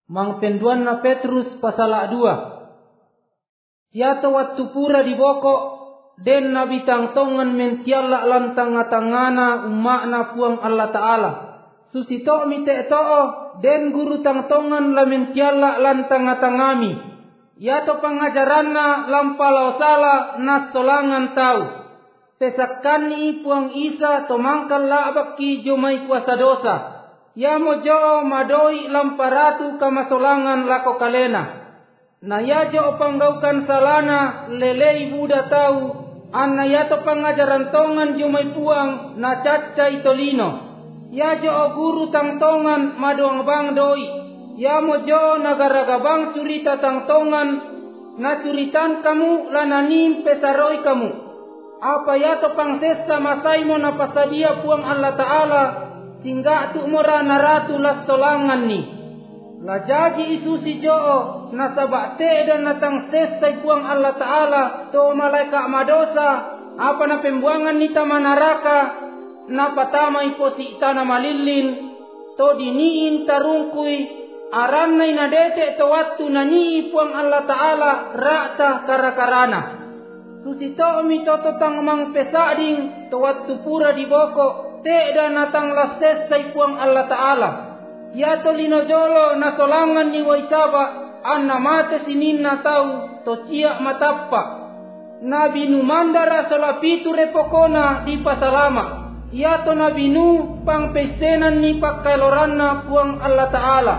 Mang penduan na Petrus pasal 2. Yato waktu pura di bokok den na bitang tongan mentiala lantang tangana umakna puang Allah Ta'ala. Susito mite to'o den guru tang tongan la mentiala lantang tangami. Yato pangajaranna lampalau sala nas tolangan tau. Pesakani puang Isa tomangkal labak ki jomai kuasa dosa. Ya mojo madoi lamparatu kamasolangan lako kalena. Na yajo panggaukan salana lelei buda tau. Anna yato pangajaran tongan jumai puang na cacai tolino. Yajo guru tang tongan maduang bang doi. Ya mojo nagaraga bang curita tang tongan na curitan kamu lananim pesaroi kamu. Apa yato pangsesa masaimo na pasadia puang Allah Ta'ala. Singga tu mora naratu las tolangan ni. Lajaji isu si joo nasabate dan natang sesai puang Allah Ta'ala to malaikat madosa apa na pembuangan nita manaraka na patama iposi itana malilin to diniin tarungkui aran na inadete to watu nani puang Allah Ta'ala rata karakarana. Susito mi toto tang mang pesading to watu pura di boko te dan natang lases say puang Allah Ta'ala. Ya to linojolo na solangan ni waisaba anna mate sinin na tau to cia matappa. Nabi nu mandara solapitu repokona di pasalama. Ya to nabi nu pang pestenan ni pakkailoranna puang Allah Ta'ala.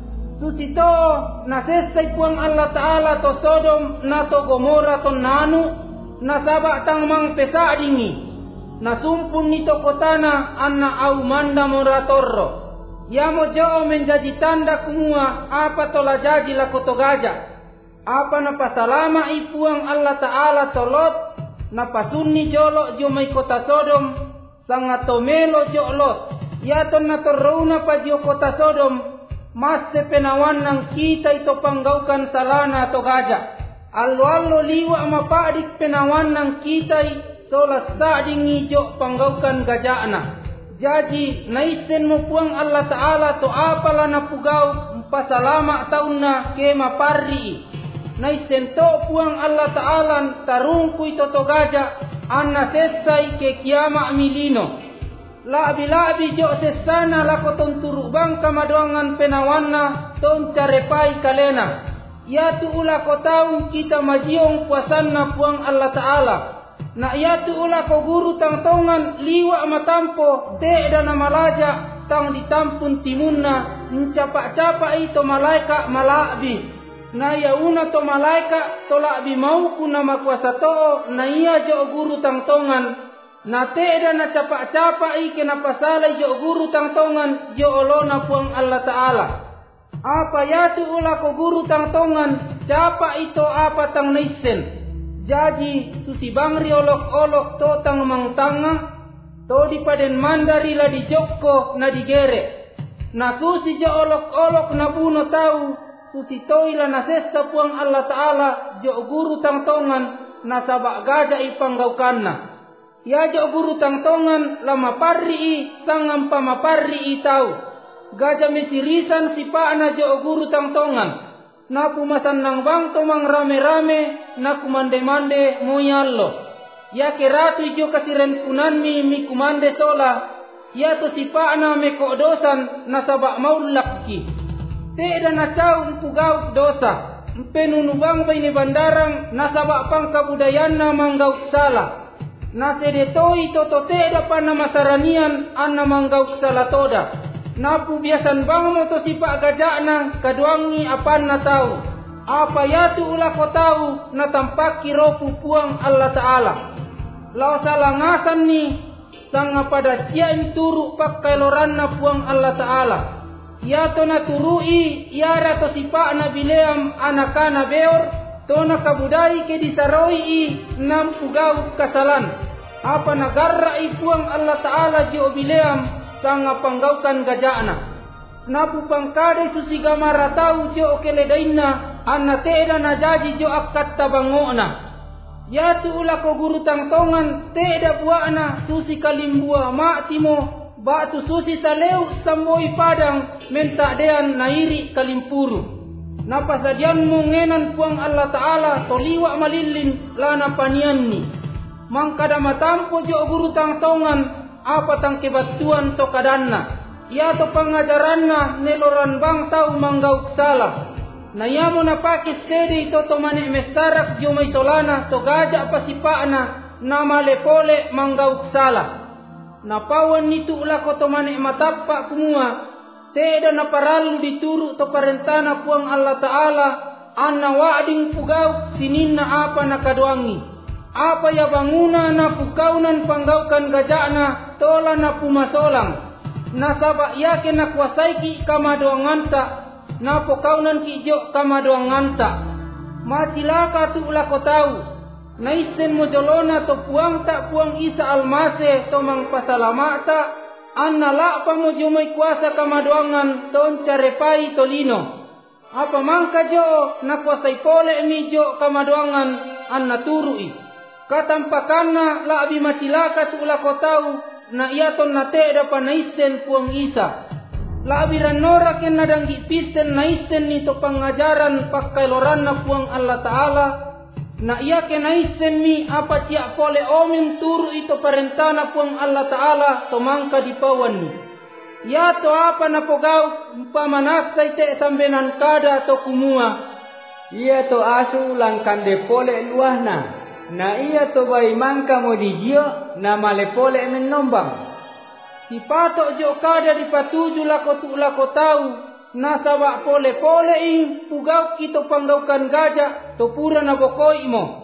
Susito na sesay puang Allah Ta'ala to Sodom na to Gomora to nanu na sabak tang mang pesadingi. Nasumpun nito kotana anna au manda moratorro. Yamo joo menjadi tanda kumua apa tola jaji la kotogaja. Apa na pasalama ipuang Allah Ta'ala tolot na pasunni jolo jomai kota Sodom sangat tomelo jolot. Yaton na torrouna pajio kota Sodom mas sepenawan nang kita ito panggaukan salana to gaja. Allo liwa mapadik penawan nang kita solas sading ijo panggaukan gajana. Jadi naisen mo puang Allah Ta'ala to apala na pugaw pasalama taon na ke maparri. Naisen to puang Allah Ta'ala tarungku ito to gaja anna sesay ke kiama milino. Labi-labi jo sesana lakoton turubang kamaduangan penawanna ton carepai kalena. Yatu ula ko taong kita majiong puasan na puang Allah Ta'ala. Na yatu ula ko guru tang tongan liwa matampo te dan malaja tang ditampun timunna mencapa-capa ito malaika malabi. Na yauna to malaika to labi mau kuna makuasa to na iya jo guru tang tongan na te dan na capa-capa ike na pasalay jo guru tang tongan jo olona puang Allah Ta'ala. Apa yatu ula ko guru tang tongan capa ito apa tang naisen. Jadi susibang riolok-olok to tang mangtanga to di paden mandari la di jokko na digere. Na susi jo olok-olok na buno tau susi toila na sesa puang Allah Ta'ala jo guru tang tongan na sabak gada ipanggaukanna. Ya jo guru tang tongan lama parri sangam pamaparri tau. Gaja mesirisan sipana jo guru tang tongan. Na pumasan nang bang tomang rame-rame na kumande-mande moyallo. Ya keratu jo kasiren punanmi mi kumande sola. Ya to sipana me kodosan na sabak maulakki. Te na cau pugaw dosa. Penunubang bay ni bandarang na sabak pang kabudayan na manggaw sala. Na sedetoi toto te pa na masaranian an na manggaw sala toda. Napu biasan bang mo to sipa gajana kaduangi apan na tau. Apa yatu ula ko tau na tampaki roh puang Allah Ta'ala. Lao salangasan ni sanga pada siya turu pakkailoran na puang Allah Ta'ala. Yato na turui yara to sipa na bileam anakana beor to na kabudai ke disaroi nam pugaw kasalan. Apa nagarra puang Allah Ta'ala jo bileam sanga panggaukan gajana. Napu pangkade susiga maratau jo keledainna anna teda na jaji jo akat tabangona. Yatu ula ko guru tang tongan teda buana susi kalimbua maktimo batu susi taleu samboi padang mentakdean nairi kalimpuru. Napasadian mungenan puang Allah Ta'ala toliwa malilin lana panianni. Mangkada matampo jo guru tang tongan apa tang kebatuan to kadanna. Ia to pangajaranna neloran bang tau manggauk salah. Nayamo na pakis sedi to manik mestarak jo may tolana to gajak pasipana na malepole manggauk salah. Napawan nitu ulako to manik matapa kumua. Teda na paralu dituru to parentana puang Allah Ta'ala anna wa'ding pugau sininna apa na kaduangi. Apa ya banguna na pukaunan panggaukan gajakna tola na pumasolang. Nasaba yake na kuasaiki kama doanganta na pokaunan kijo kama doanganta. Macilaka tu ulako tau. Naisen mojolona to puang tak puang Isa almase to mang pasalamata. Anna la pamujumay kuasa kamaduangan ton carepai tolino. Apa mangka jo na kuasay pole mi jo kamaduangan anna turui. Katampakanna la abi matilaka tu ulako tau na iaton na te da panaisten puang Isa. La abi ranora ken nadang gipisten naisten ni to pangajaran pakkailoran na puang Allah Ta'ala. Na iya kenaisen mi apa tiak pole omin turu ito parentana puang Allah Ta'ala to mangka di pawan ni. Ya to apa na pogau pamanaksay te sambenan kada to kumua. Iya to asu langkande pole luahna. Na iya to bai mangka mo dijio na male pole menombang. Si patok jo kada di patuju lako tu lako tau. Nasaba pole-pole ing pugau kito panggaukan gajak to pura na bokoi mo.